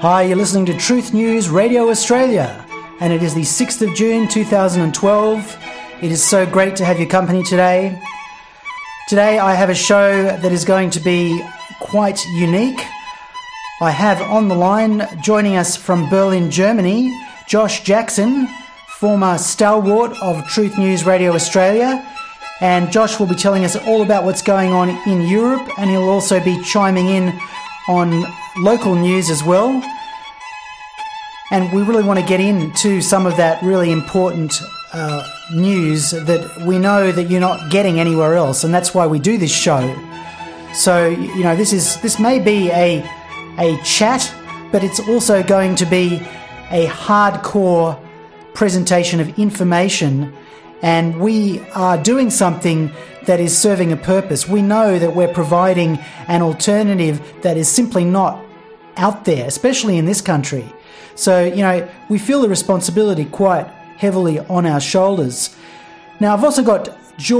Hi, you're listening to Truth News Radio Australia, and it is the 6th of June 2012. It is so great to have your company today. Today I have a show that is going to be quite unique. I have on the line, joining us from Berlin, Germany, Josh Jackson, former stalwart of Truth News Radio Australia. And Josh will be telling us all about what's going on in Europe, and he'll also be chiming in on local news as well. And we really want to get into some of that really important news that we know that you're not getting anywhere else, and that's why we do this show. So, you know, this may be a chat, but it's also going to be a hardcore presentation of information, and we are doing something that is serving a purpose. We know that we're providing an alternative that is simply not out there, especially in this country. So, you know, we feel the responsibility quite heavily on our shoulders. Now, I've also got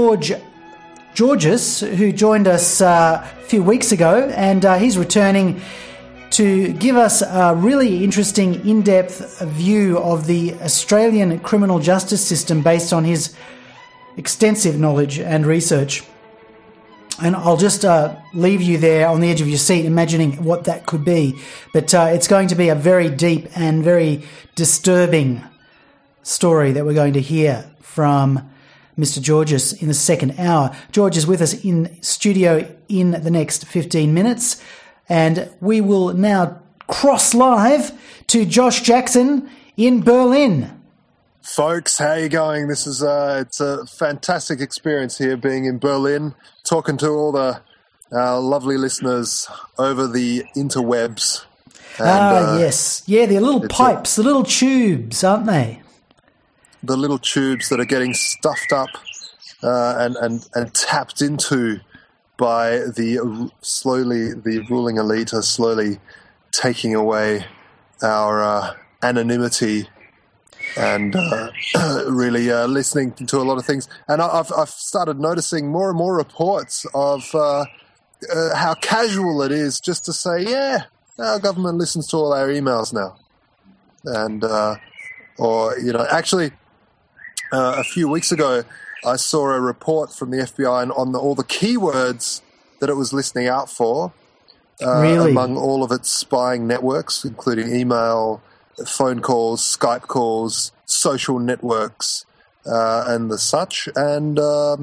Georges, who joined us a few weeks ago, and he's returning to give us a really interesting, in-depth view of the Australian criminal justice system based on his extensive knowledge and research. And I'll just leave you there on the edge of your seat imagining what that could be. But it's going to be a very deep and very disturbing story that we're going to hear from Mr. Georges in the second hour. George is with us in studio in the next 15 minutes. And we will now cross live to Josh Jackson in Berlin. Folks, how are you going? This is it's a fantastic experience here, being in Berlin, talking to all the lovely listeners over the interwebs. And, yes. Yeah, they're little pipes, the little tubes, aren't they? The little tubes that are getting stuffed up and tapped into by the ruling elite are slowly taking away our anonymity and really listening to a lot of things. And I've started noticing more and more reports of how casual it is just to say, yeah, our government listens to all our emails now. And, or, you know, actually, a few weeks ago, I saw a report from the FBI on all the keywords that it was listening out for among all of its spying networks, including email, phone calls, Skype calls, social networks, and the such. And,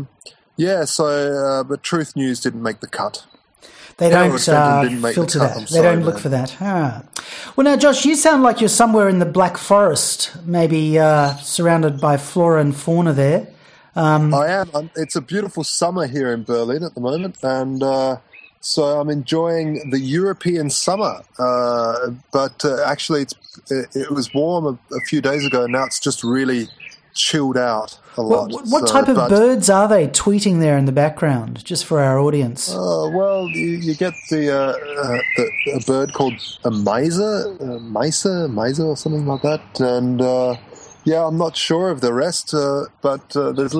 but Truth News didn't make the cut. They don't filter that. They don't look for that. Ah. Well, now, Josh, you sound like you're somewhere in the Black Forest, maybe surrounded by flora and fauna there. I am. It's a beautiful summer here in Berlin at the moment, and so I'm enjoying the European summer. But actually, it was warm a few days ago, and now it's just really chilled out a lot. What type of birds are they tweeting there in the background, just for our audience? Well, you get a bird called a miser or something like that, and yeah, I'm not sure of the rest, but there's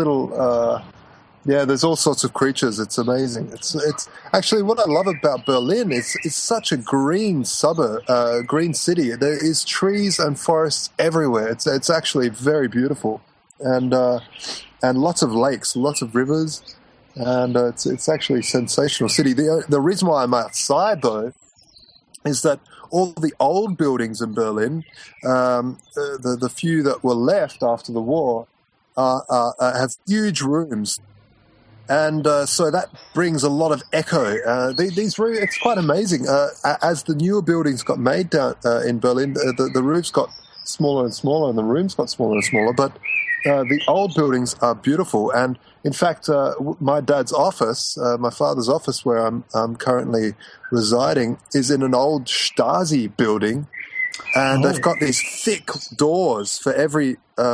there's all sorts of creatures. It's amazing. It's actually what I love about Berlin is it's such a green suburb, green city. There is trees and forests everywhere. It's actually very beautiful, and lots of lakes, lots of rivers, and it's actually a sensational city. The reason why I'm outside though is that all the old buildings in Berlin, the few that were left after the war, have huge rooms. And so that brings a lot of echo. These rooms, it's quite amazing. As the newer buildings got made down in Berlin, the roofs got smaller and smaller and the rooms got smaller and smaller. But the old buildings are beautiful. And in fact, my dad's office, my father's office where I'm currently residing, is in an old Stasi building. And they've got these thick doors for every,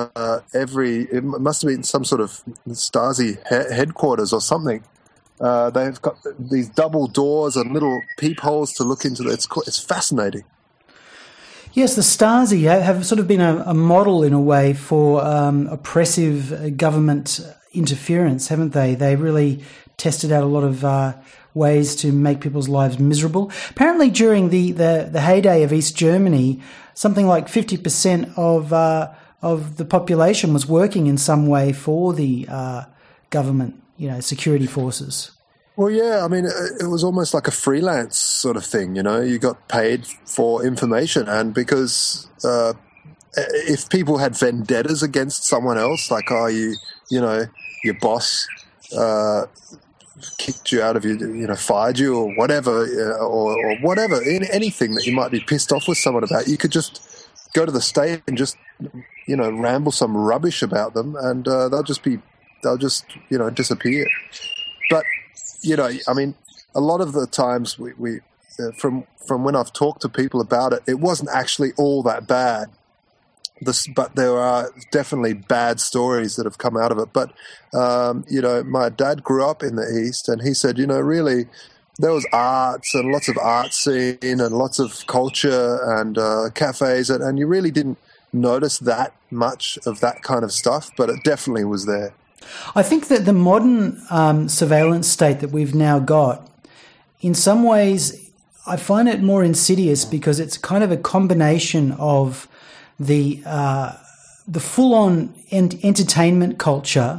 it must have been some sort of Stasi headquarters or something. They've got these double doors and little peepholes to look into. It's fascinating. Yes, the Stasi have sort of been a model in a way for oppressive government interference, haven't they? They really tested out a lot of ways to make people's lives miserable. Apparently, during the heyday of East Germany, something like 50% of the population was working in some way for the government, security forces. Well, yeah, I mean, it was almost like a freelance sort of thing, You got paid for information, and because if people had vendettas against someone else, like, your boss kicked you out of fired you or whatever, or whatever, anything that you might be pissed off with someone about, you could just go to the state and just, ramble some rubbish about them, and they'll just disappear. But, I mean, a lot of the times we from when I've talked to people about it, it wasn't actually all that bad. But there are definitely bad stories that have come out of it. But, my dad grew up in the East, and he said, really, there was arts and lots of art scene and lots of culture and cafes, and you really didn't notice that much of that kind of stuff, but it definitely was there. I think that the modern surveillance state that we've now got, in some ways, I find it more insidious because it's kind of a combination of the full-on entertainment culture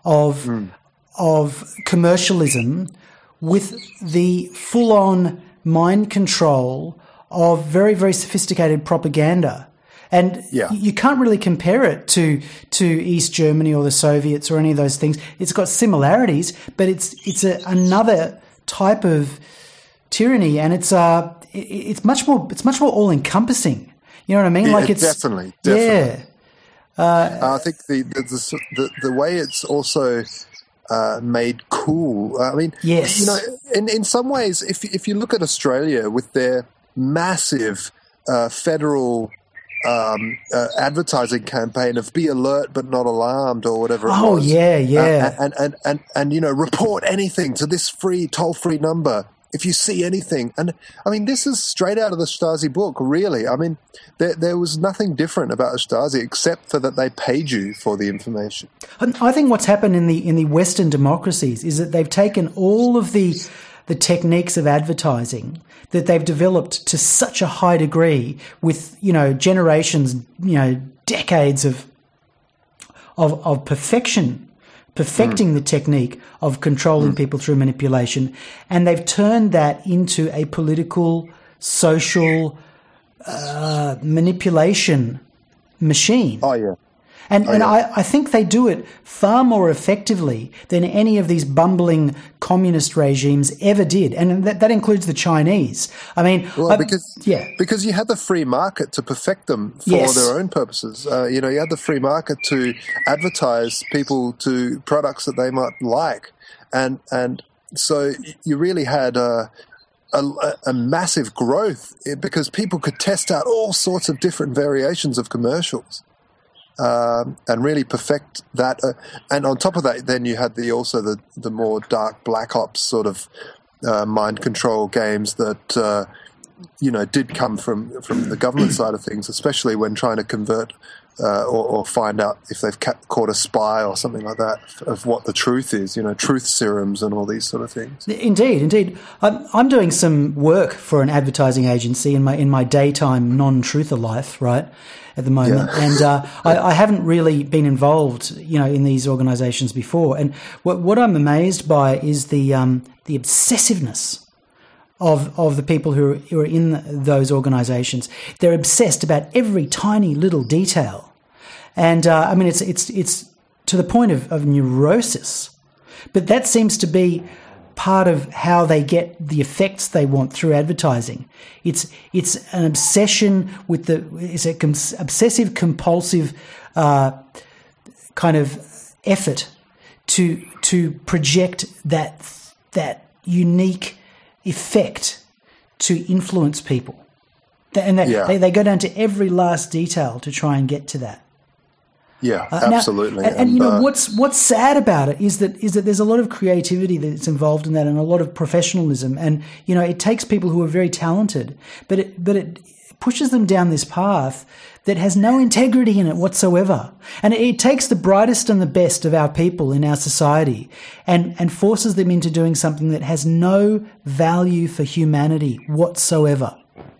of commercialism with the full-on mind control of very, very sophisticated propaganda. And you can't really compare it to East Germany or the Soviets or any of those things. It's got similarities, but it's another type of tyranny, and it's much more all-encompassing. You know what I mean? Yeah, like it's definitely. Yeah. I think the way it's also made cool. I mean, yes. In some ways, if you look at Australia with their massive federal advertising campaign of "Be alert but not alarmed" or whatever. Oh, yeah. And report anything to this toll-free number if you see anything. And I mean, this is straight out of the Stasi book, really. I mean, there was nothing different about the Stasi except for that they paid you for the information. I think what's happened in the Western democracies is that they've taken all of the techniques of advertising that they've developed to such a high degree with, generations, decades of perfecting the technique of controlling people through manipulation, and they've turned that into a political, social manipulation machine. Oh, yeah. And I think they do it far more effectively than any of these bumbling communist regimes ever did. And that includes the Chinese. I mean, because you had the free market to perfect them for their own purposes. You had the free market to advertise people to products that they might like. And so you really had a massive growth because people could test out all sorts of different variations of commercials. And really perfect that, and on top of that, then you had the more dark black ops sort of mind control games that did come from the government side of things, especially when trying to convert or find out if they've caught a spy or something like that of what the truth is. Truth serums and all these sort of things. Indeed. I'm doing some work for an advertising agency in my daytime non-truther life, right? At the moment, and I haven't really been involved, in these organisations before. And what I'm amazed by is the obsessiveness of the people who are in those organisations. They're obsessed about every tiny little detail, and I mean it's to the point of neurosis. But that seems to be part of how they get the effects they want through advertising. It's an obsession with it's an obsessive compulsive kind of effort to project that unique effect to influence people, and they go down to every last detail to try and get to that. Yeah, absolutely. Now, and what's sad about it is that there's a lot of creativity that's involved in that, and a lot of professionalism, and it takes people who are very talented, but it pushes them down this path that has no integrity in it whatsoever. And it takes the brightest and the best of our people in our society and forces them into doing something that has no value for humanity whatsoever.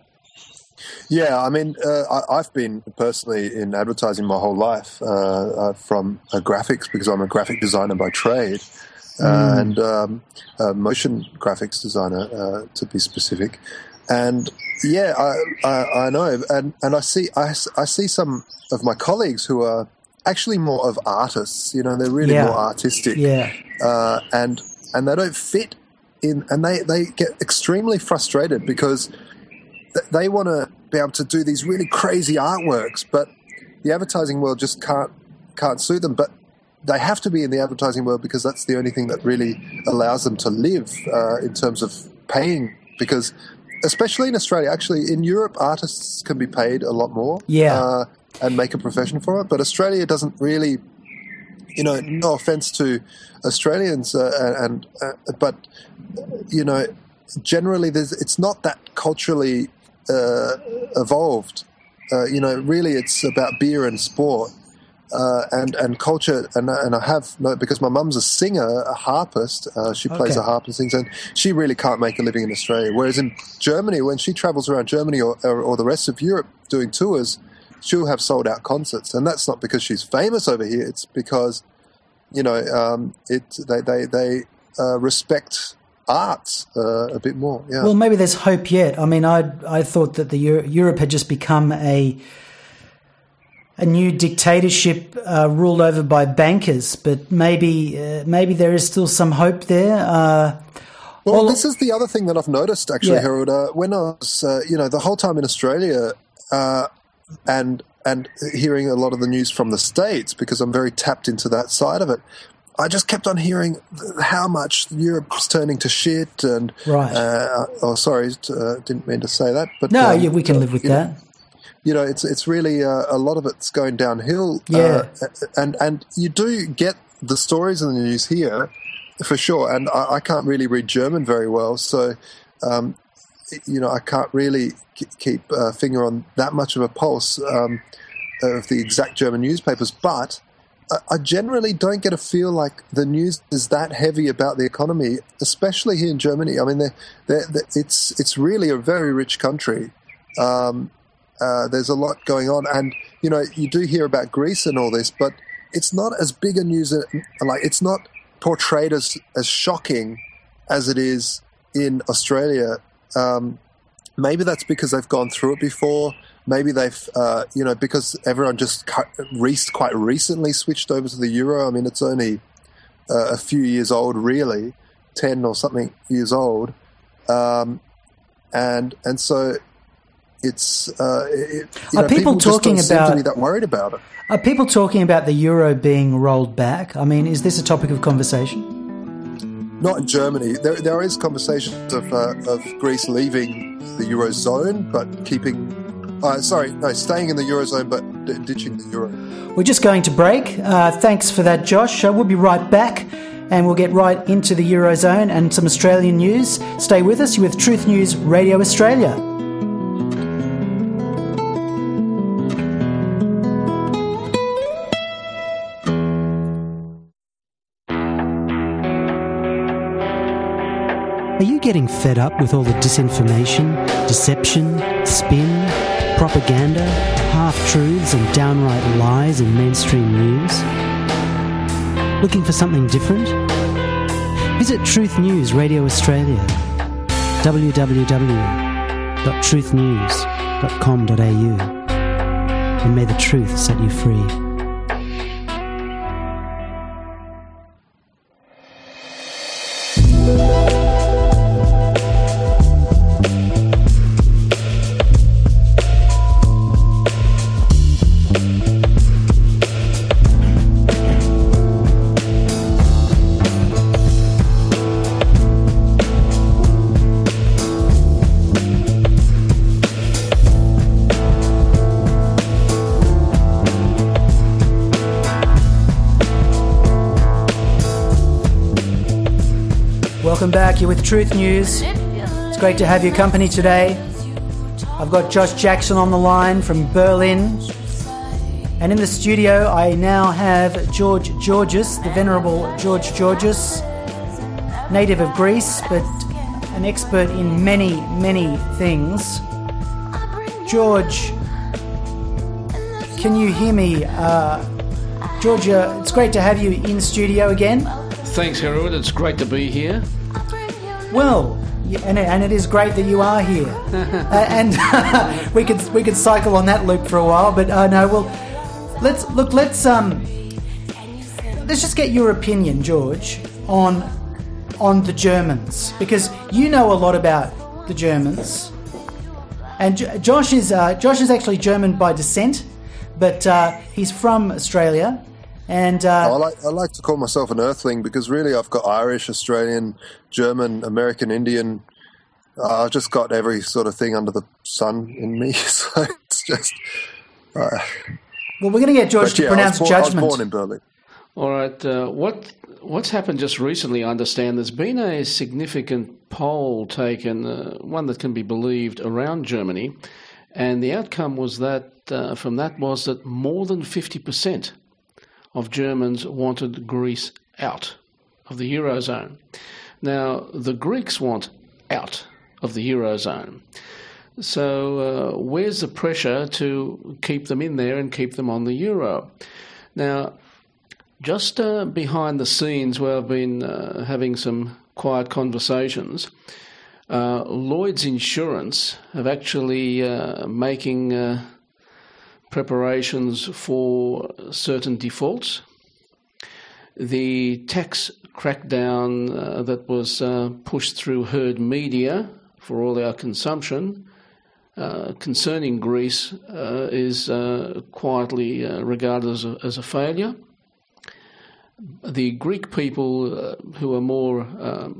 Yeah, I mean, I've been personally in advertising my whole life from graphics, because I'm a graphic designer by trade, and motion graphics designer to be specific. And yeah, I know, and I see some of my colleagues who are actually more of artists. You know, they're really more artistic, and they don't fit in, and they get extremely frustrated because they want to be able to do these really crazy artworks, but the advertising world just can't suit them. But they have to be in the advertising world because that's the only thing that really allows them to live in terms of paying. Because especially in Australia, actually in Europe, artists can be paid a lot more and make a profession for it. But Australia doesn't really, you know, no offense to Australians, but you know, generally it's not that culturally evolved. You know, really it's about beer and sport and culture. And I have, because my mum's a singer, a harpist, she plays a harp and sings, and she really can't make a living in Australia. Whereas in Germany, when she travels around Germany or the rest of Europe doing tours, she'll have sold out concerts. And that's not because she's famous over here, it's because, you know, they respect arts a bit more. Yeah. Well, maybe there's hope yet. I mean, I thought that Europe had just become a new dictatorship ruled over by bankers, but maybe there is still some hope there. Well, this is the other thing that I've noticed, actually, Harold. When I was, you know, the whole time in Australia, and hearing a lot of the news from the States, because I'm very tapped into that side of it, I just kept on hearing how much Europe's turning to shit, and didn't mean to say that, but no, we can live with that. You know, it's really a lot of it's going downhill. And you do get the stories in the news here, for sure. And I can't really read German very well, so you know, I can't really keep a finger on that much of a pulse of the exact German newspapers, but I generally don't get a feel like the news is that heavy about the economy, especially here in Germany. I mean, it's really a very rich country. There's a lot going on, and you know, you do hear about Greece and all this, but it's not as big a news. Like, it's not portrayed as shocking as it is in Australia. Maybe that's because they've gone through it before. Maybe they've, you know, because everyone just quite recently switched over to the euro. I mean, it's only a few years old, really, 10 or something years old, and so it's. Are people talking just don't seem to be that worried about it? Are people talking about the euro being rolled back? I mean, is this a topic of conversation? Not in Germany. There is conversations of Greece leaving the eurozone, but keeping. Staying in the eurozone, but ditching the euro. We're just going to break. Thanks for that, Josh. We'll be right back, and we'll get right into the eurozone and some Australian news. Stay with us. You're with Truth News Radio Australia. Are you getting fed up with all the disinformation, deception, spin, propaganda, half-truths and downright lies in mainstream news? Looking for something different? Visit Truth News Radio Australia, www.truthnews.com.au, and may the truth set you free. Welcome back. You're with Truth News. It's great to have your company today. I've got Josh Jackson on the line from Berlin. And in the studio, I now have George Georges, the Venerable George Georges, native of Greece, but an expert in many, many things. George, can you hear me? Georgia, it's great to have you in studio again. Thanks, Harold. It's great to be here. Well, and it is great that you are here. And we could cycle on that loop for a while, but no. Well, let's just get your opinion, George, on the Germans, because you know a lot about the Germans. And Josh is actually German by descent, but he's from Australia. And I like to call myself an earthling because really I've got Irish, Australian, German, American, Indian. I've just got every sort of thing under the sun in me. So it's just... well, we're going to get George to pronounce judgment. I was born in Berlin. All right. What's happened just recently, I understand there's been a significant poll taken, one that can be believed, around Germany. And the outcome was that more than 50% of Germans wanted Greece out of the Eurozone. Now, the Greeks want out of the Eurozone. So where's the pressure to keep them in there and keep them on the Euro? Now, just behind the scenes where I've been having some quiet conversations, Lloyd's Insurance have actually making preparations for certain defaults. The tax crackdown that was pushed through herd media for all our consumption concerning Greece is quietly regarded as a failure. The Greek people who are more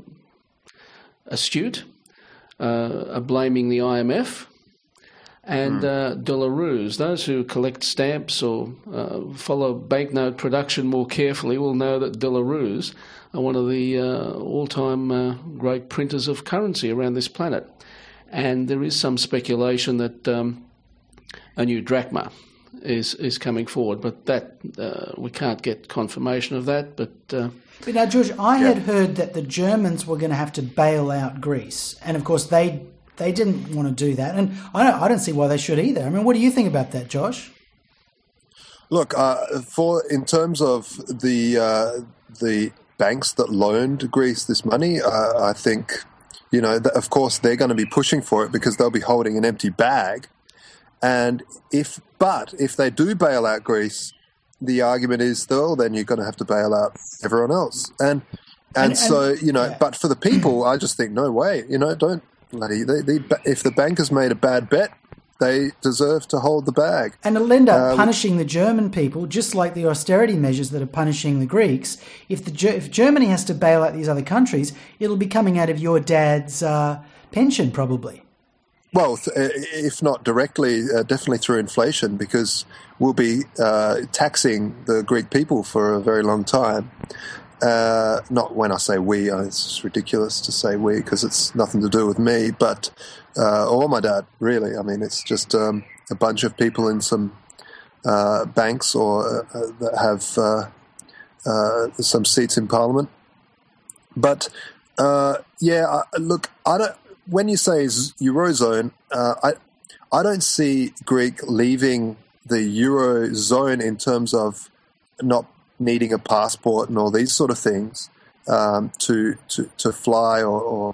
astute are blaming the IMF. And de la Rue, those who collect stamps or follow banknote production more carefully will know that de la Rue are one of the all-time great printers of currency around this planet. And there is some speculation that a new drachma is coming forward, but that we can't get confirmation of that. But now, George, I had heard that the Germans were going to have to bail out Greece, and of course they didn't want to do that, and I don't see why they should either. I mean, what do you think about that, Josh? Look, in terms of the banks that loaned Greece this money, I think, of course they're going to be pushing for it because they'll be holding an empty bag. And if they do bail out Greece, the argument is, well, then you're going to have to bail out everyone else. And so, but for the people, I just think, no way, don't. If the bankers made a bad bet, they deserve to hold the bag. And it'll end up punishing the German people, just like the austerity measures that are punishing the Greeks. If Germany has to bail out these other countries, it'll be coming out of your dad's pension, probably. Well, if not directly, definitely through inflation, because we'll be taxing the Greek people for a very long time. Not when I say we, it's just ridiculous to say we because it's nothing to do with me, but or my dad, really. I mean, it's just a bunch of people in some banks or that have some seats in Parliament. But look, I don't. When you say Eurozone, I don't see Greek leaving the Eurozone in terms of not needing a passport and all these sort of things to fly or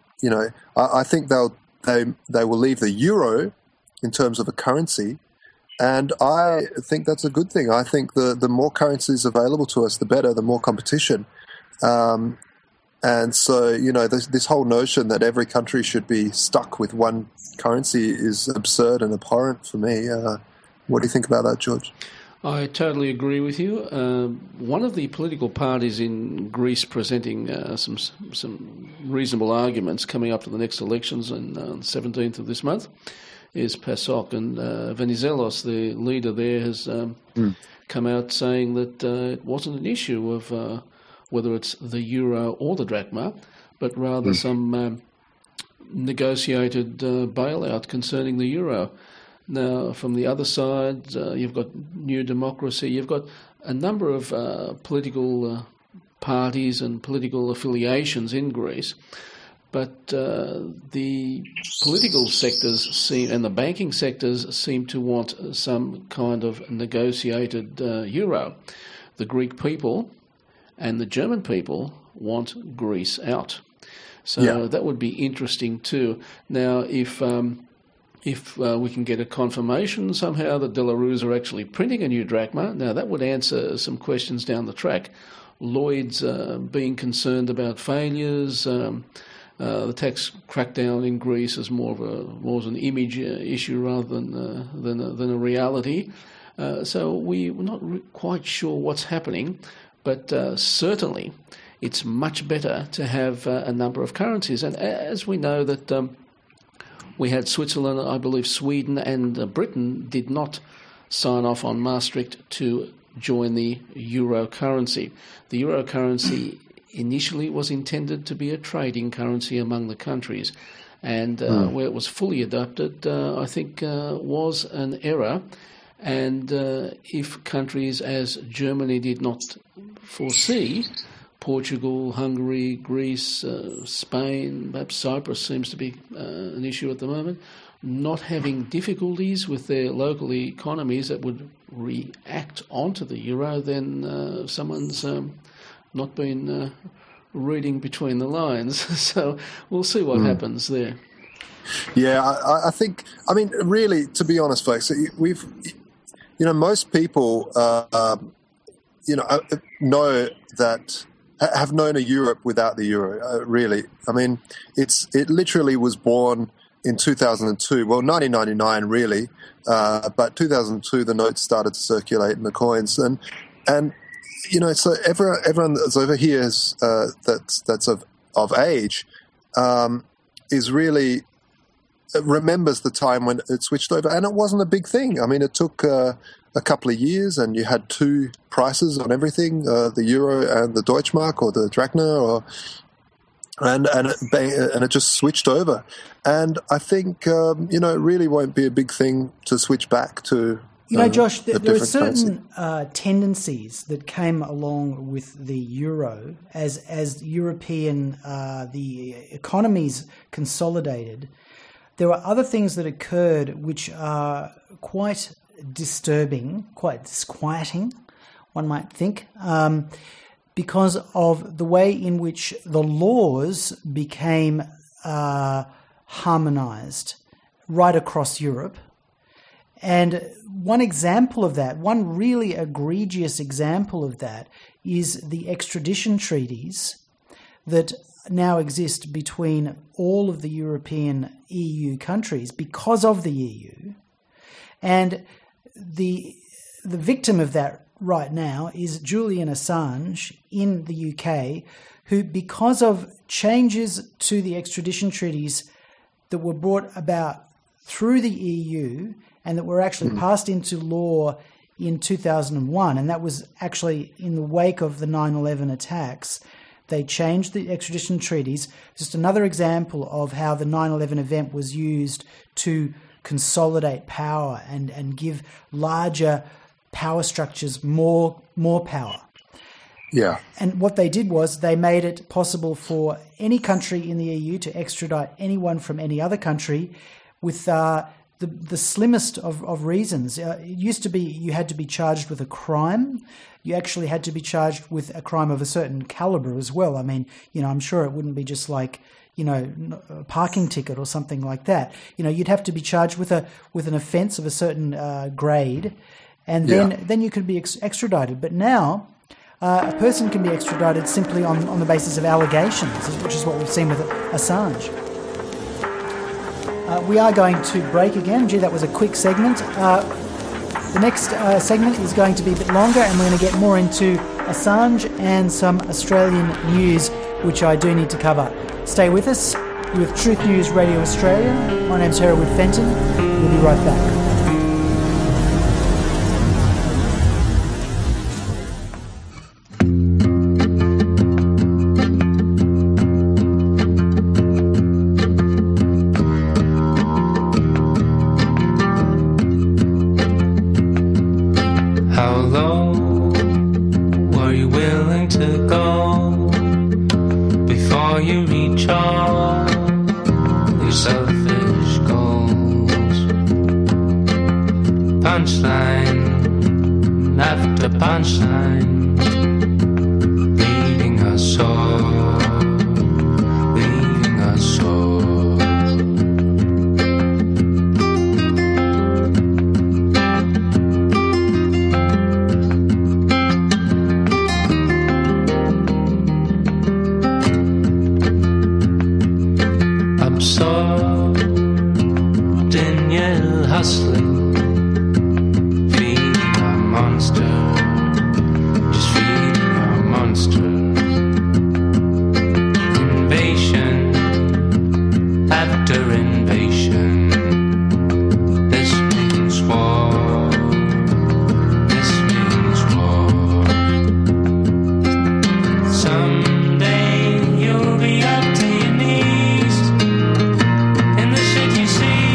I think they will leave the euro in terms of a currency, and I think that's a good thing. I think the more currencies available to us, the better, the more competition. And so, this whole notion that every country should be stuck with one currency is absurd and abhorrent for me. What do you think about that, George? I totally agree with you. One of the political parties in Greece presenting some reasonable arguments coming up to the next elections on the 17th of this month is PASOK, and Venizelos, the leader there, has come out saying that it wasn't an issue of whether it's the euro or the drachma, but rather some negotiated bailout concerning the euro. Now, from the other side, you've got New Democracy. You've got a number of political parties and political affiliations in Greece. But the political sectors and the banking sectors seem to want some kind of negotiated euro. The Greek people and the German people want Greece out. So that would be interesting too. Now, if we can get a confirmation somehow that Belarus are actually printing a new drachma, now that would answer some questions down the track. Lloyd's being concerned about failures. The tax crackdown in Greece is more of an image issue rather than a reality. So we're not quite sure what's happening, but certainly it's much better to have a number of currencies. And as we know that we had Switzerland, I believe Sweden and Britain did not sign off on Maastricht to join the euro currency. The euro currency initially was intended to be a trading currency among the countries, and where it was fully adopted, I think, was an error. And if countries as Germany did not foresee, Portugal, Hungary, Greece, Spain, perhaps Cyprus seems to be an issue at the moment, not having difficulties with their local economies that would react onto the euro, then someone's not been reading between the lines. So we'll see what happens there. Yeah, I think, I mean, really, to be honest, folks, most people, know that, have known a Europe without the euro, really. I mean, it literally was born in 2002, well, 1999 really, but 2002 the notes started to circulate and the coins, and so everyone that's over here that's of age is really remembers the time when it switched over, and it wasn't a big thing. I mean, it took a couple of years, and you had two prices on everything: the euro and the Deutschmark or the Drachma, and it just switched over. And I think it really won't be a big thing to switch back to. Josh, there are certain tendencies that came along with the euro as European the economies consolidated. There were other things that occurred which are quite disturbing, quite disquieting, one might think, because of the way in which the laws became harmonized right across Europe. And one example of that, one really egregious example of that, is the extradition treaties that now exist between all of the European EU countries because of the EU. And the victim of that right now is Julian Assange in the UK, who, because of changes to the extradition treaties that were brought about through the EU and that were actually passed into law in 2001, and that was actually in the wake of the 9/11 attacks, they changed the extradition treaties. Just another example of how the 9/11 event was used to consolidate power and give larger power structures more power. Yeah. And what they did was they made it possible for any country in the EU to extradite anyone from any other country with the slimmest of reasons. It used to be you had to be charged with a crime. You actually had to be charged with a crime of a certain caliber as well. I mean, I'm sure it wouldn't be just like, a parking ticket or something like that. You'd have to be charged with an offence of a certain grade, and then you could be extradited. But now a person can be extradited simply on the basis of allegations, which is what we've seen with Assange. We are going to break again. Gee, that was a quick segment. The next segment is going to be a bit longer, and we're going to get more into Assange and some Australian news, which I do need to cover. Stay with us with Truth News Radio Australia. My name's Hereward Fenton. We'll be right back. fall before you reach all your selfish goals. Punchline after punchline, leaving us all, leaving us all. Absorbed in your hustling, feeding a monster, just feeding a monster. Invasion after invasion, this means war, this means war. Someday you'll be up to your knees in the shit you see.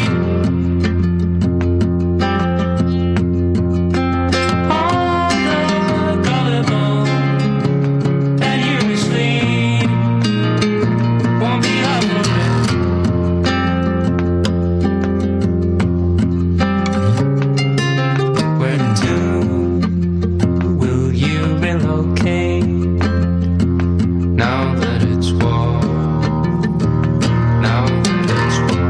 All the gullible that you mislead won't be up for it. Where to will you relocate now that it's war? Now that it's war.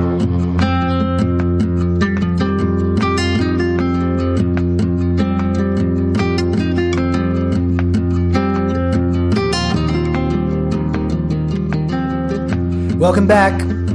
Welcome back.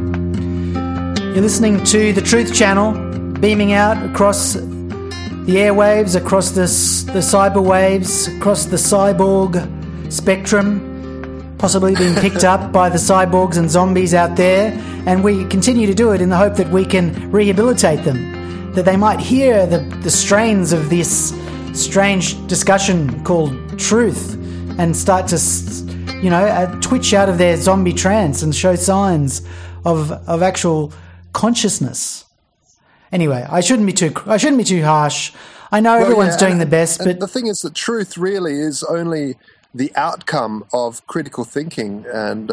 You're listening to the Truth Channel, beaming out across the airwaves, across the cyber waves, across the cyborg spectrum, possibly being picked up by the cyborgs and zombies out there. And we continue to do it in the hope that we can rehabilitate them, that they might hear the strains of this strange discussion called truth and start to twitch out of their zombie trance and show signs of actual consciousness. Anyway, I shouldn't be too harsh. I know everyone's doing the best, but the thing is that truth really is only the outcome of critical thinking and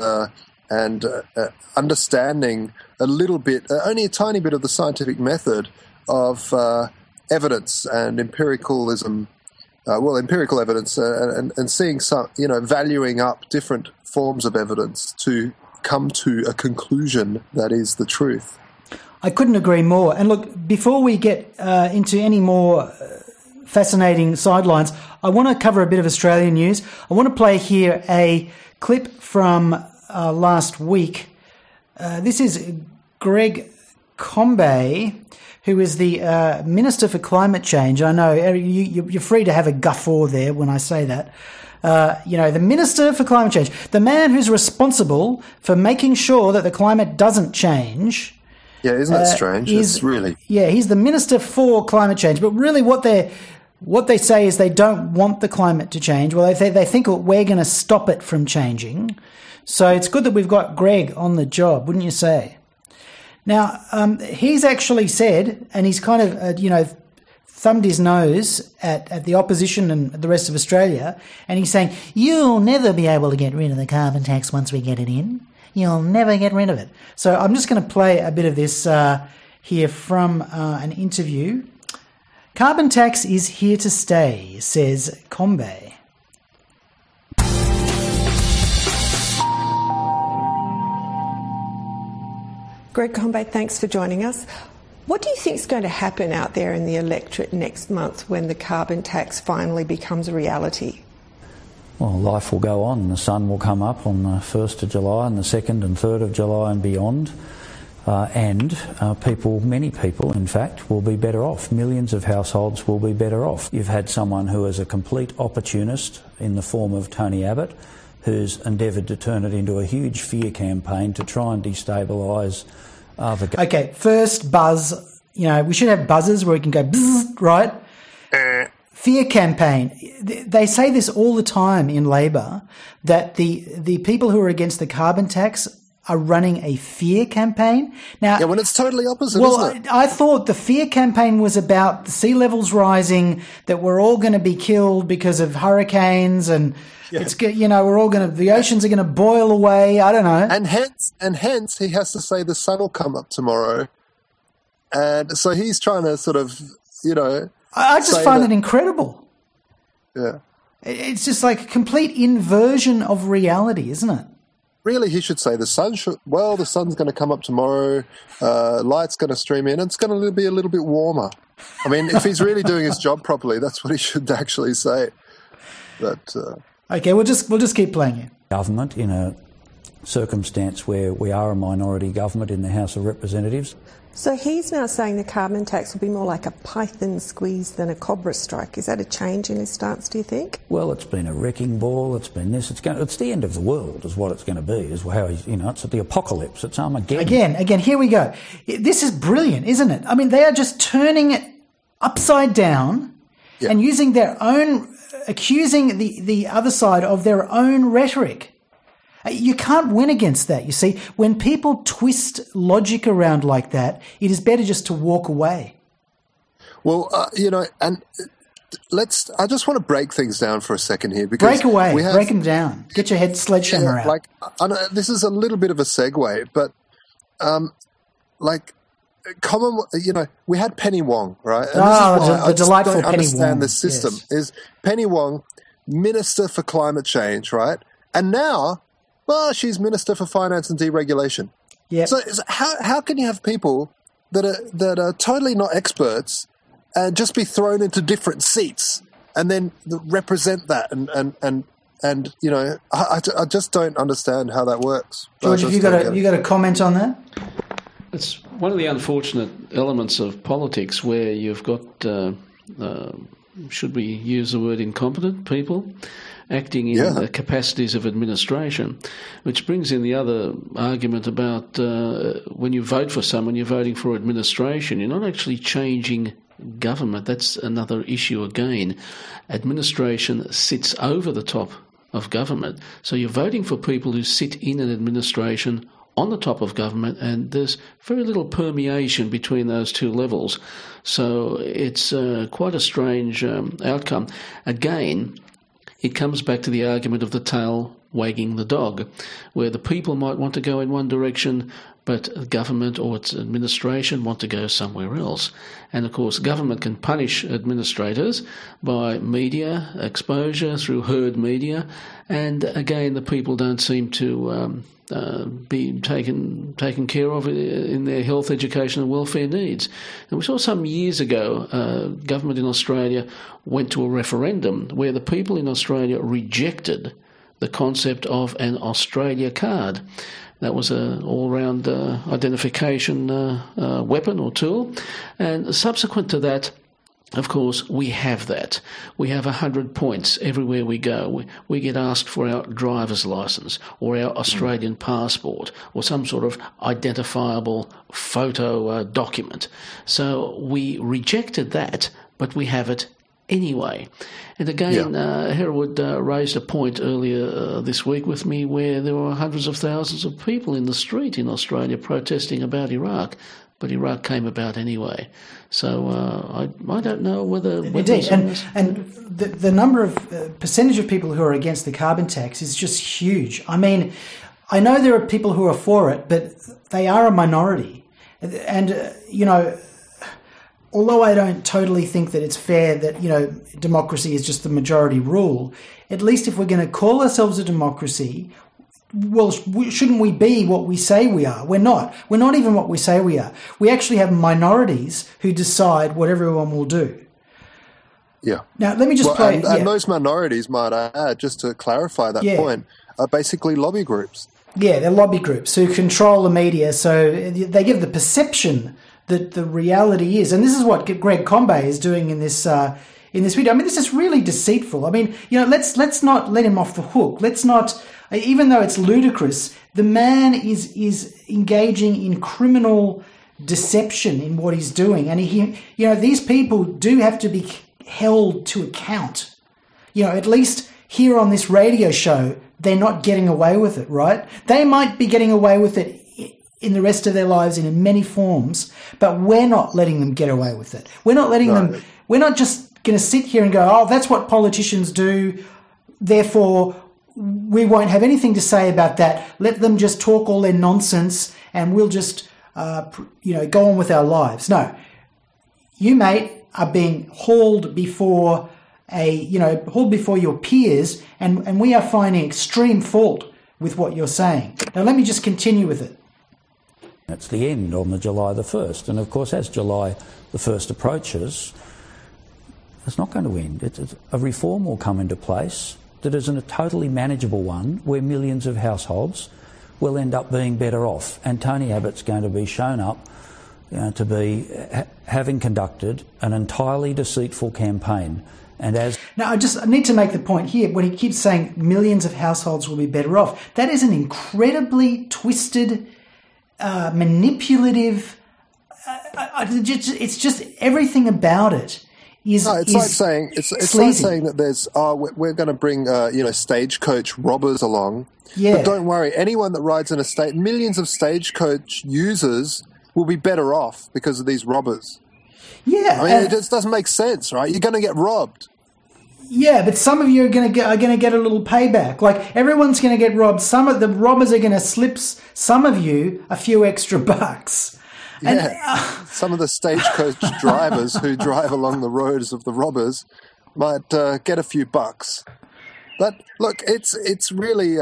understanding a little bit, only a tiny bit of the scientific method of evidence and empiricalism. Empirical evidence and seeing some, valuing up different forms of evidence to come to a conclusion that is the truth. I couldn't agree more. And look, before we get into any more fascinating sidelines, I want to cover a bit of Australian news. I want to play here a clip from last week. This is Greg Combet, who is the Minister for Climate Change. I know you're free to have a guffaw there when I say that. The Minister for Climate Change, the man who's responsible for making sure that the climate doesn't change. Yeah, isn't that strange? It's really... Yeah, he's the Minister for Climate Change. But really what they say is they don't want the climate to change. Well, they think we're going to stop it from changing. So it's good that we've got Greg on the job, wouldn't you say? Now, he's actually said, and he's kind of, thumbed his nose at the opposition and the rest of Australia, and he's saying, you'll never be able to get rid of the carbon tax once we get it in. You'll never get rid of it. So I'm just going to play a bit of this here from an interview. Carbon tax is here to stay, says Combet. Greg Combet, thanks for joining us. What do you think is going to happen out there in the electorate next month when the carbon tax finally becomes a reality? Well, life will go on. The sun will come up on the 1st of July and the 2nd and 3rd of July and beyond. Many people, in fact, will be better off. Millions of households will be better off. You've had someone who is a complete opportunist in the form of Tony Abbott, who's endeavoured to turn it into a huge fear campaign to try and destabilise the government. Okay, first buzz. We should have buzzers where we can go bzzz, right? Fear campaign. They say this all the time in Labor, that the people who are against the carbon tax are running a fear campaign. Now, Yeah, when it's totally opposite, well, isn't it? I thought the fear campaign was about the sea levels rising, that we're all going to be killed because of hurricanes, and we're all going to, the oceans are going to boil away. I don't know. And hence he has to say the sun will come up tomorrow. And so he's trying to sort of, I just say find that- it incredible. Yeah. It's just like a complete inversion of reality, isn't it? Really, he should say the sun's going to come up tomorrow, light's going to stream in, and it's going to be a little bit warmer. I mean, if he's really doing his job properly, that's what he should actually say. But Okay, we'll just keep playing it. Government in a circumstance where we are a minority government in the House of Representatives. So he's now saying the carbon tax will be more like a python squeeze than a cobra strike. Is that a change in his stance, do you think? Well, it's been a wrecking ball. It's been this. It's the end of the world, is what it's going to be. Is how it's the apocalypse. It's Armageddon. Again, here we go. This is brilliant, isn't it? I mean, they are just turning it upside down and using their own, accusing the other side of their own rhetoric. You can't win against that, you see. When people twist logic around like that, it is better just to walk away. well, and I just want to break things down for a second here. Because Break away, we have, break them down. Get your head sledgehammer out. Like, I know this is a little bit of a segue, but we had Penny Wong, right? And the delightful don't Penny understand Wong, this system. yes. Is Penny Wong Minister for Climate Change, right? And now, she's Minister for Finance and Deregulation. Yep. So how can you have people that are totally not experts and just be thrown into different seats and then represent that and I just don't understand how that works. George, have you got a comment on that? It's one of the unfortunate elements of politics where you've got, should we use the word incompetent people, acting in the capacities of administration, which brings in the other argument about when you vote for someone, you're voting for administration. You're not actually changing government. That's another issue again. Administration sits over the top of government. So you're voting for people who sit in an administration on the top of government, and there's very little permeation between those two levels. So it's quite a strange outcome. Again, it comes back to the argument of the tail wagging the dog, where the people might want to go in one direction, but government or its administration want to go somewhere else. And of course, government can punish administrators by media exposure through herd media, and again, the people don't seem to be taken care of in their health, education and welfare needs. And we saw some years ago, government in Australia went to a referendum where the people in Australia rejected the concept of an Australia card. That was an all-round identification weapon or tool. And subsequent to that, of course, we have that. We have 100 points everywhere we go. We get asked for our driver's license or our Australian passport or some sort of identifiable photo document. So we rejected that, but we have it anyway. And again, Herwood raised a point earlier this week with me where there were hundreds of thousands of people in the street in Australia protesting about Iraq, but Iraq came about anyway. So I don't know whether... Indeed, and the number of percentage of people who are against the carbon tax is just huge. I mean, I know there are people who are for it, but they are a minority. And, although I don't totally think that it's fair that, democracy is just the majority rule, at least if we're going to call ourselves a democracy, well, shouldn't we be what we say we are? We're not. We're not even what we say we are. We actually have minorities who decide what everyone will do. Yeah. Now, let me just play... And those minorities, might I add, just to clarify that point, are basically lobby groups. Yeah, they're lobby groups who control the media, so they give the perception that the reality is, and this is what Greg Combet is doing in this video. I mean, this is really deceitful. I mean, let's not let him off the hook. Let's not, even though it's ludicrous, the man is engaging in criminal deception in what he's doing, and these people do have to be held to account. At least here on this radio show, they're not getting away with it, right? They might be getting away with it in the rest of their lives in many forms, but we're not letting them get away with it. We're not letting them, we're not just going to sit here and go, oh, that's what politicians do, therefore we won't have anything to say about that. Let them just talk all their nonsense and we'll just, go on with our lives. No, you, mate, are being hauled before your peers, and we are finding extreme fault with what you're saying. Now, let me just continue with it. It's the end on the July the 1st. And, of course, as July the 1st approaches, it's not going to end. A reform will come into place that is a totally manageable one where millions of households will end up being better off. And Tony Abbott's going to be shown up to be having conducted an entirely deceitful campaign. And Now, I need to make the point here, when he keeps saying millions of households will be better off, that is an incredibly twisted, manipulative, it's just everything about it is. No, it's like saying that there's we're going to bring stagecoach robbers along. Yeah. But don't worry, anyone that rides in millions of stagecoach users will be better off because of these robbers. Yeah, I mean, it just doesn't make sense, right? You're going to get robbed. Yeah, but some of you are going to get a little payback. Like, everyone's going to get robbed. Some of the robbers are going to slip some of you a few extra bucks. Yeah, and, some of the stagecoach drivers who drive along the roads of the robbers might get a few bucks. But look, it's really,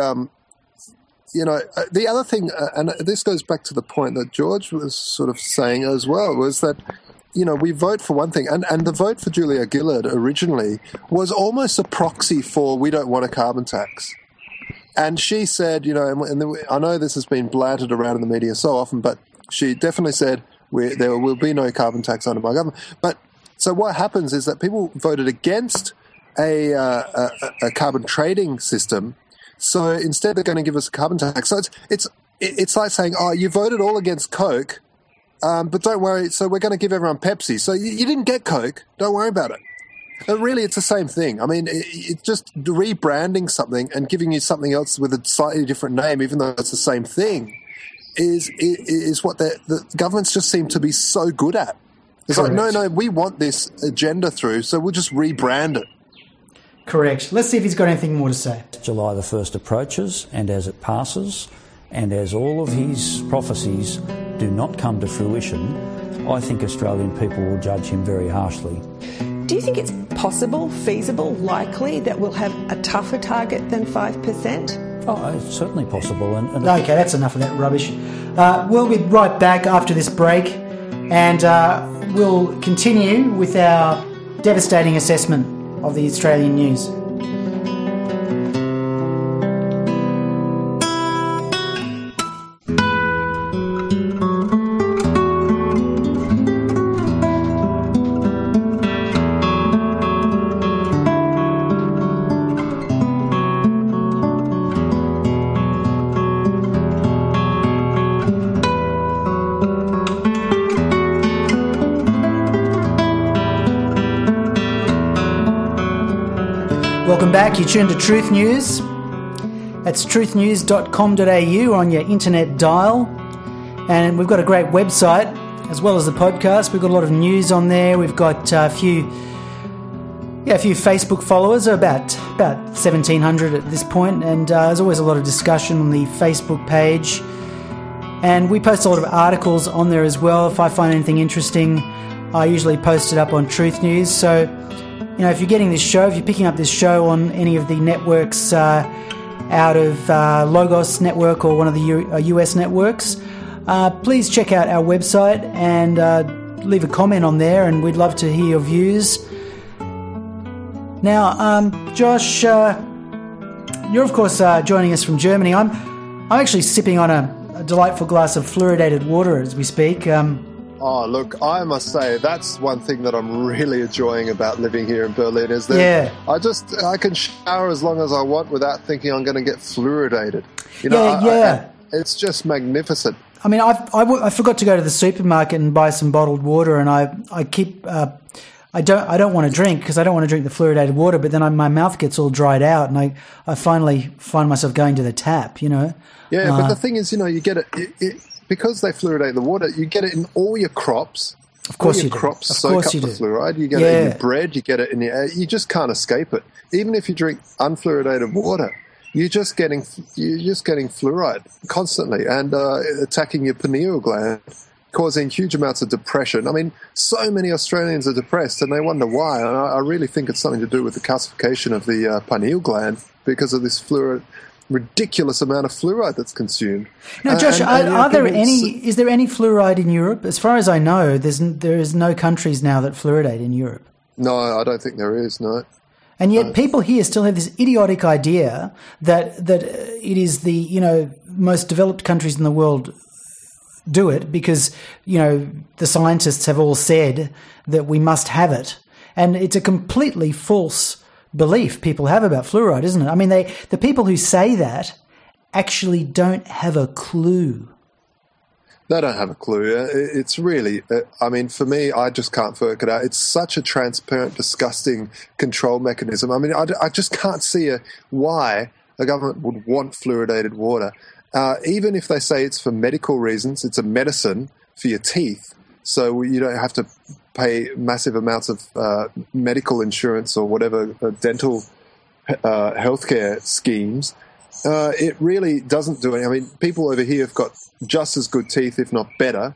the other thing, and this goes back to the point that George was sort of saying as well, was that, we vote for one thing, and the vote for Julia Gillard originally was almost a proxy for we don't want a carbon tax. And she said, and I know this has been blatted around in the media so often, but she definitely said there will be no carbon tax under my government. But so what happens is that people voted against a carbon trading system. So instead, they're going to give us a carbon tax. So it's like saying, oh, you voted all against Coke. But don't worry, so we're going to give everyone Pepsi. So you didn't get Coke, don't worry about it. But really, it's the same thing. I mean, it's just rebranding something and giving you something else with a slightly different name, even though it's the same thing, is what the governments just seem to be so good at. It's Correct. Like, no, we want this agenda through, so we'll just rebrand it. Correct. Let's see if he's got anything more to say. July the 1st approaches, and as it passes, and as all of his prophecies do not come to fruition, I think Australian people will judge him very harshly. Do you think it's possible, feasible, likely that we'll have a tougher target than 5%? Oh, it's certainly possible. Okay, that's enough of that rubbish. We'll be right back after this break, and we'll continue with our devastating assessment of the Australian news. Welcome back. You're tuned to Truth News. That's truthnews.com.au on your internet dial. And we've got a great website as well as the podcast. We've got a lot of news on there. We've got a few Facebook followers, about 1,700 at this point. And there's always a lot of discussion on the Facebook page. And we post a lot of articles on there as well. If I find anything interesting, I usually post it up on Truth News. So, if you're getting this show, if you're picking up this show on any of the networks out of Logos Network or one of the US networks, please check out our website and leave a comment on there, and we'd love to hear your views. Now, Josh, you're of course joining us from Germany. I'm actually sipping on a delightful glass of fluoridated water as we speak. Oh, look, I must say, that's one thing that I'm really enjoying about living here in Berlin is that I can shower as long as I want without thinking I'm going to get fluoridated. It's just magnificent. I mean, I forgot to go to the supermarket and buy some bottled water, and I keep I don't want to drink because I don't want to drink the fluoridated water, but then my mouth gets all dried out and I finally find myself going to the tap, you know. Yeah, but the thing is, you know, you get it because they fluoridate the water, you get it in all your crops. Of course all you your do. crops Of soak course up you the do. fluoride. You get it in your bread, you get it in your air. You just can't escape it. Even if you drink unfluoridated water, you're just getting fluoride constantly and attacking your pineal gland, causing huge amounts of depression. I mean, so many Australians are depressed and they wonder why. And I really think it's something to do with the calcification of the pineal gland because of this ridiculous amount of fluoride that's consumed. Now, Josh, is there any fluoride in Europe? As far as I know, there is no countries now that fluoridate in Europe. No, I don't think there is, no. And yet people here still have this idiotic idea that it is the, you know, most developed countries in the world do it because, you know, the scientists have all said that we must have it. And it's a completely false belief people have about fluoride, isn't it? I mean, the people who say that actually don't have a clue. They don't have a clue. It's really, I mean, for me, I just can't work it out. It's such a transparent, disgusting control mechanism. I mean, I just can't see why a government would want fluoridated water. Even if they say it's for medical reasons, it's a medicine for your teeth, so you don't have to pay massive amounts of medical insurance or whatever dental healthcare schemes. It really doesn't do anything. I mean, people over here have got just as good teeth, if not better.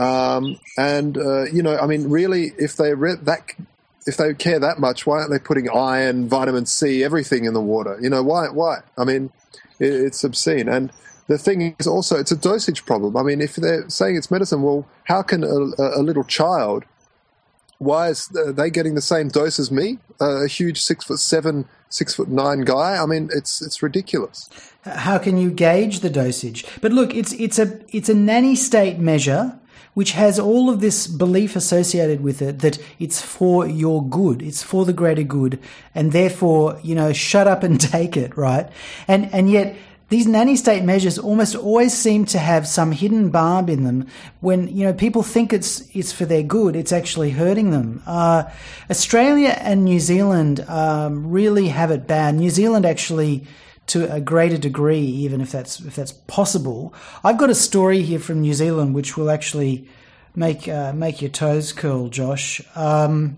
You know, I mean, really, if they care that much, why aren't they putting iron, vitamin C, everything in the water? You know, why? I mean, it's obscene. And the thing is also, it's a dosage problem. I mean, if they're saying it's medicine, well, how can a little child, why is they getting the same dose as me? A huge 6'7", 6'9" guy. I mean, it's ridiculous. How can you gauge the dosage? But look, it's a nanny state measure which has all of this belief associated with it that it's for your good, it's for the greater good, and therefore, you know, shut up and take it, right? And yet these nanny state measures almost always seem to have some hidden barb in them. When, you know, people think it's for their good, it's actually hurting them. Australia and New Zealand really have it bad. New Zealand actually, to a greater degree, even if that's possible. I've got a story here from New Zealand which will actually make your toes curl, Josh. I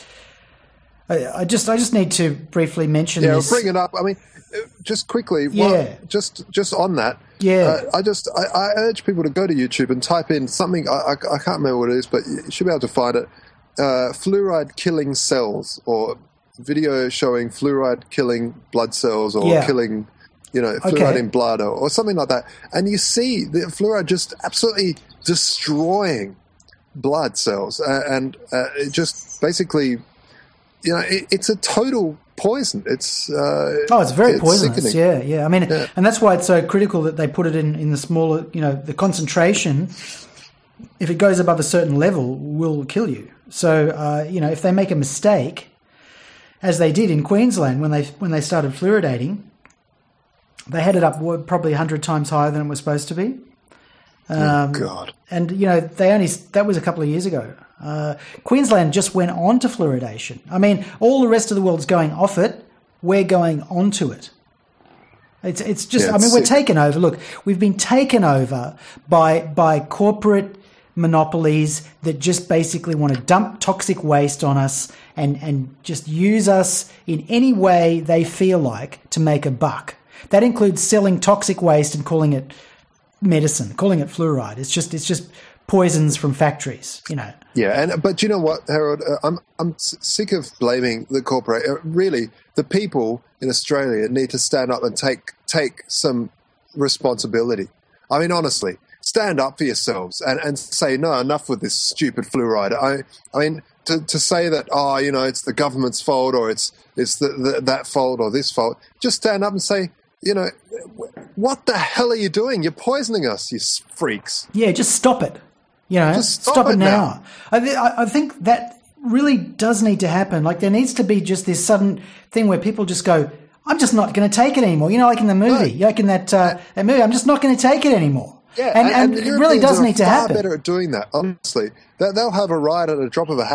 just need to briefly mention this. Yeah, I'll bring it up. I mean, just quickly, just on that. Yeah. I urge people to go to YouTube and type in something. I can't remember what it is, but you should be able to find it. Fluoride killing cells, or video showing fluoride killing blood cells, or killing, you know, fluoride in blood, or something like that. And you see the fluoride just absolutely destroying blood cells, and it just basically, you know, it's a total poison. It's very poisonous. Sickening. Yeah. I mean, and that's why it's so critical that they put it in the smaller, you know, the concentration. If it goes above a certain level, will kill you. So, you know, if they make a mistake, as they did in Queensland when they started fluoridating, they had it up probably 100 times higher than it was supposed to be. Oh God! And you know, that was a couple of years ago. Queensland just went on to fluoridation. I mean, all the rest of the world's going off it. We're going onto it. It's just. I mean, we're taken over. Look, we've been taken over by corporate monopolies that just basically want to dump toxic waste on us and just use us in any way they feel like to make a buck. That includes selling toxic waste and calling it medicine, calling it fluoride. It's just poisons from factories, you know. Yeah, but you know what, Harold? I'm sick of blaming the corporate. Really, the people in Australia need to stand up and take some responsibility. I mean, honestly, stand up for yourselves and say, no, enough with this stupid fluoride. I mean, to say that, oh, you know, it's the government's fault, or it's that fault or this fault. Just stand up and say, you know, what the hell are you doing? You're poisoning us, you freaks. Yeah, just stop it. You know, just stop it now. I think that really does need to happen. Like, there needs to be just this sudden thing where people just go, I'm just not going to take it anymore. You know, like in the movie, like in that movie, I'm just not going to take it anymore. Yeah, and it really does need to happen. Far better at doing that, honestly. They'll have a riot at a drop of a hat.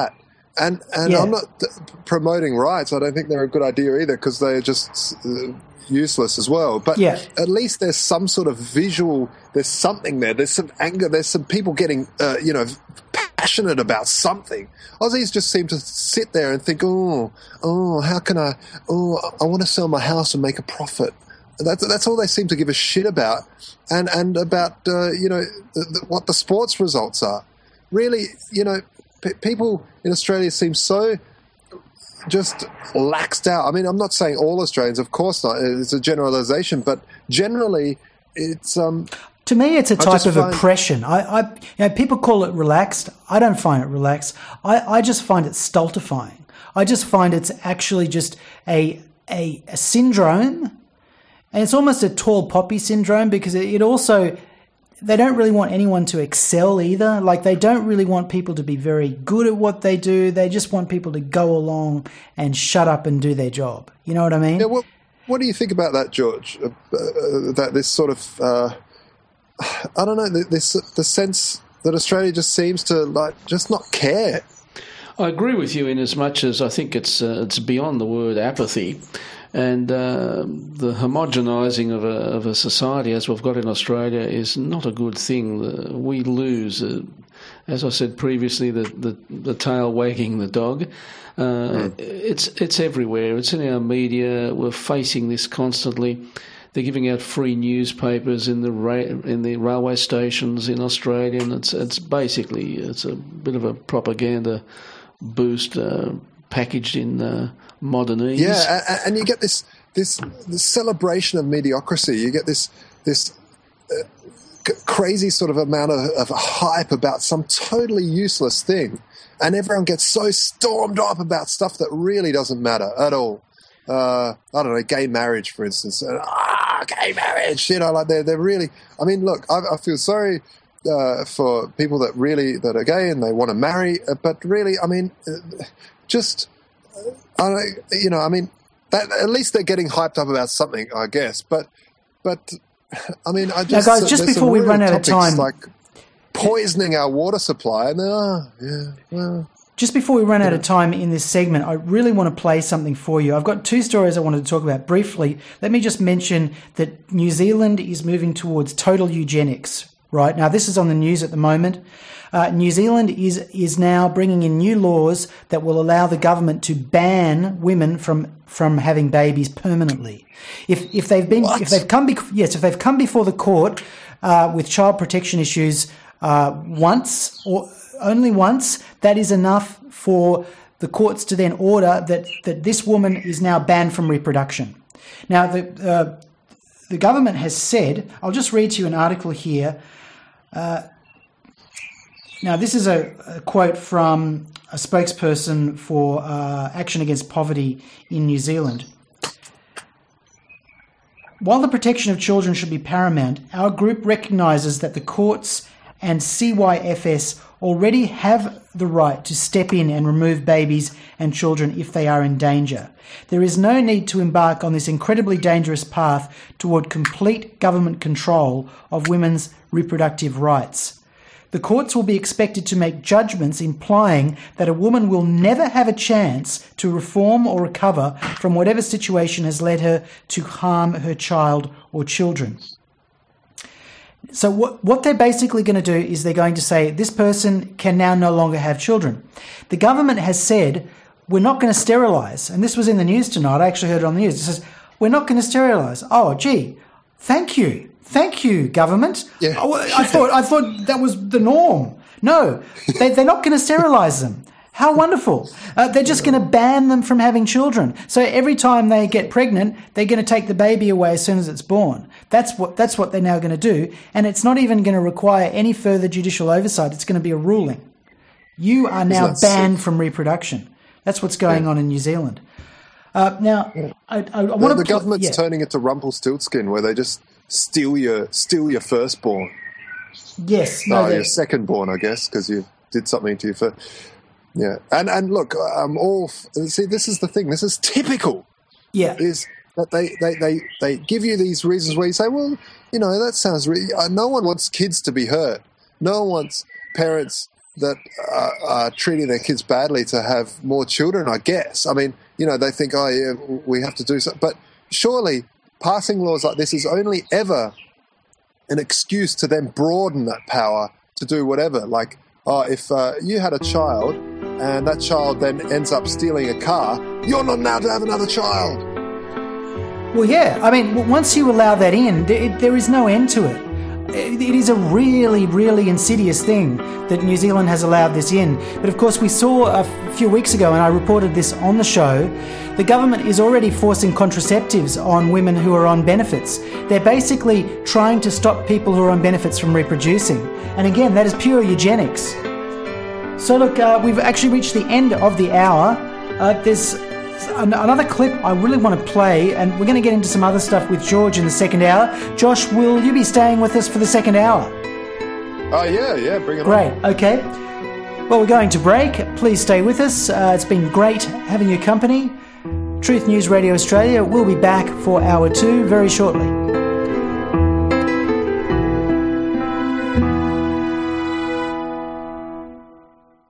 And Yeah. I'm not promoting rights. I don't think they're a good idea either because they're just useless as well. But Yeah. at least there's some sort of visual, there's something there. There's some anger. There's some people getting, passionate about something. Aussies just seem to sit there and think, how can I want to sell my house and make a profit. That's all they seem to give a shit about. And about, what the sports results are. Really, people in Australia seem so just laxed out. I mean, I'm not saying all Australians, of course not. It's a generalisation, but generally, it's To me, it's a type of oppression. People call it relaxed. I don't find it relaxed. I just find it stultifying. I just find it's actually just a syndrome, and it's almost a tall poppy syndrome because it also. They don't really want anyone to excel either. Like, they don't really want people to be very good at what they do. They just want people to go along and shut up and do their job. You know what I mean? Yeah, what do you think about that, George? That this sort of, I don't know, the sense that Australia just seems to, just not care. I agree with you in as much as I think it's beyond the word apathy. And the homogenising of a society, as we've got in Australia, is not a good thing. We lose, as I said previously, the tail wagging the dog. It's everywhere. It's in our media. We're facing this constantly. They're giving out free newspapers in the railway stations in Australia, and it's basically a bit of a propaganda boost packaged in modernese. Yeah, and you get this celebration of mediocrity. You get this crazy sort of amount of hype about some totally useless thing, and everyone gets so stormed up about stuff that really doesn't matter at all. I don't know, gay marriage, for instance. Gay marriage, they're really. I mean, look, I feel sorry for people that are gay and they want to marry, but really, I mean, that at least they're getting hyped up about something, I guess. But I mean, I just now, guys, just before we run out of time, like poisoning our water supply, and just before we run out of time in this segment, I really want to play something for you. I've got two stories I wanted to talk about briefly. Let me just mention that New Zealand is moving towards total eugenics. Right now, this is on the news at the moment. New Zealand is now bringing in new laws that will allow the government to ban women from having babies permanently. If they've come before the court with child protection issues once or only once, that is enough for the courts to then order that this woman is now banned from reproduction. Now, the government has said, I'll just read to you an article here. Now, this is a quote from a spokesperson for Action Against Poverty in New Zealand. While the protection of children should be paramount, our group recognises that the courts and CYFS already have the right to step in and remove babies and children if they are in danger. There is no need to embark on this incredibly dangerous path toward complete government control of women's reproductive rights. The courts will be expected to make judgments implying that a woman will never have a chance to reform or recover from whatever situation has led her to harm her child or children. So what they're basically going to do is they're going to say this person can now no longer have children. The government has said we're not going to sterilise, and this was in the news tonight. I actually heard it on the news. It says we're not going to sterilise. Oh, gee, thank you, government. Yeah. I thought that was the norm. No, they're not going to sterilise them. How wonderful. They're just going to ban them from having children. So every time they get pregnant, they're going to take the baby away as soon as it's born. That's what they're now going to do. And it's not even going to require any further judicial oversight. It's going to be a ruling. You are now banned from reproduction. That's what's going on in New Zealand. I want the government's turning it to Rumpelstiltskin, where they just steal your firstborn. Yes. Your secondborn, I guess, because you did something to your first. Yeah, and look, I'm all. See, this is the thing. This is typical. Yeah, is that they give you these reasons where you say, well, that sounds. No one wants kids to be hurt. No one wants parents that are treating their kids badly to have more children, I guess. I mean, they think, oh, yeah, we have to do something. But surely passing laws like this is only ever an excuse to then broaden that power to do whatever. Like, if you had a child and that child then ends up stealing a car, you're not allowed to have another child. Well, yeah. I mean, once you allow that in, there is no end to it. It is a really, really insidious thing that New Zealand has allowed this in. But of course, we saw a few weeks ago, and I reported this on the show, the government is already forcing contraceptives on women who are on benefits. They're basically trying to stop people who are on benefits from reproducing. And again, that is pure eugenics. So look, we've actually reached the end of the hour. There's another clip I really want to play, and we're going to get into some other stuff with George in the second hour. Josh, will you be staying with us for the second hour? Oh, yeah, bring it on. Great, okay. Well, we're going to break. Please stay with us. It's been great having your company. Truth News Radio Australia will be back for hour 2 very shortly.